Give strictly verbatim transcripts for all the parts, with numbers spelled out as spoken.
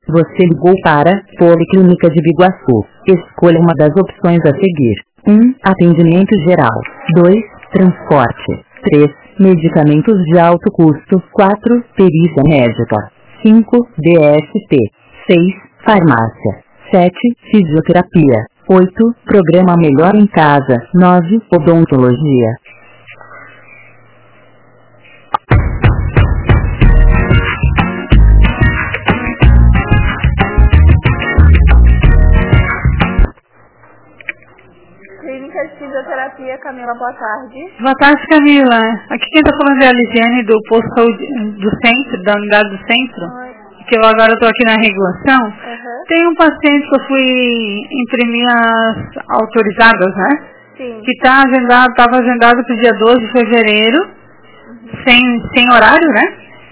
Você ligou para Policlínica de Biguaçu. Escolha uma das opções a seguir. um. Atendimento geral. dois. Transporte. três. Medicamentos de alto custo. quatro. Perícia médica. cinco. D S T. seis. Farmácia. sete. Fisioterapia. oito. Programa Melhor em Casa. nove. Odontologia. Clínica de Fisioterapia, Camila, boa tarde. Boa tarde, Camila. Aqui quem está falando é a Lisiane do posto de saúde do centro, da unidade do centro. Oi. Que eu agora estou aqui na regulação. Uhum. Tem um paciente que eu fui imprimir as autorizadas, né? Sim. Que está agendado, estava agendado para o dia doze de fevereiro, uhum. sem, sem horário, né?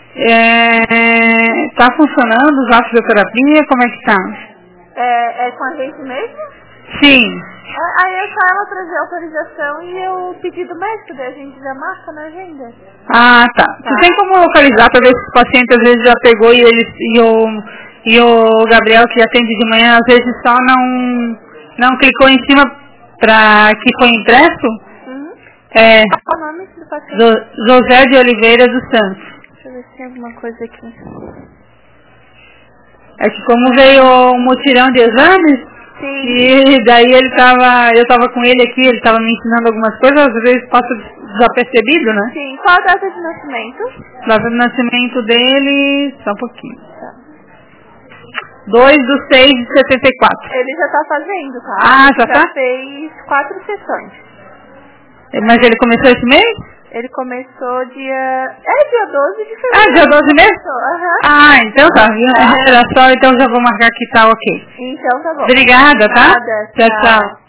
Está é, funcionando, usar a fisioterapia, como é que está? É, é com a gente mesmo? Sim. Aí é só ela trazer a autorização e eu pedir do médico, daí a gente já marca na agenda. Ah, tá. Tá. Você tem como localizar para ver se o paciente às vezes já pegou e, ele, e, o, e o Gabriel que atende de manhã às vezes só não, não clicou em cima para que foi impresso? Uhum. É, Qual o nome do paciente? Jo, José de Oliveira dos Santos. Deixa eu ver se tem alguma coisa aqui. É que como veio um mutirão de exames, sim. E daí ele tava, eu tava com ele aqui, ele tava me ensinando algumas coisas, às vezes passa desapercebido, né? Sim, qual a data de nascimento? Data de nascimento dele, só um pouquinho. Tá. dois de seis de setenta e quatro. Ele já tá fazendo, tá? Ah, já, já tá? fez quatro sessões. Mas ele começou esse mês? Ele começou dia... É dia doze de fevereiro. Ah, dia doze mesmo? Uhum. Ah, então tá. Era só, então já vou marcar que tá ok. Então tá bom. Obrigada, tá? Nada, Tchau, tchau. tchau.